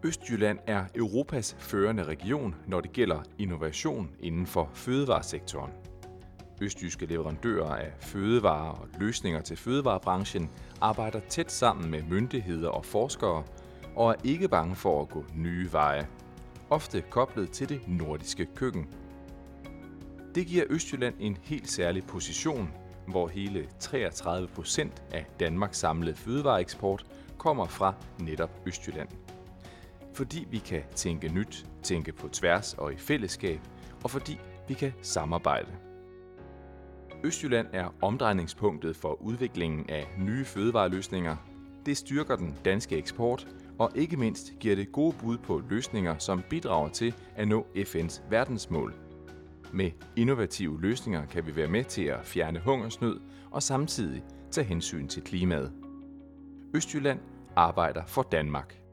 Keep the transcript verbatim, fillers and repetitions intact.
Østjylland er Europas førende region, når det gælder innovation inden for fødevaresektoren. Østjyske leverandører af fødevarer og løsninger til fødevarebranchen arbejder tæt sammen med myndigheder og forskere og er ikke bange for at gå nye veje, ofte koblet til det nordiske køkken. Det giver Østjylland en helt særlig position, hvor hele treogtredive procent af Danmarks samlede fødevareeksport kommer fra netop Østjylland. Fordi vi kan tænke nyt, tænke på tværs og i fællesskab, og fordi vi kan samarbejde. Østjylland er omdrejningspunktet for udviklingen af nye fødevareløsninger. Det styrker den danske eksport, og ikke mindst giver det gode bud på løsninger, som bidrager til at nå F N's verdensmål. Med innovative løsninger kan vi være med til at fjerne hungersnød og samtidig tage hensyn til klimaet. Østjylland arbejder for Danmark.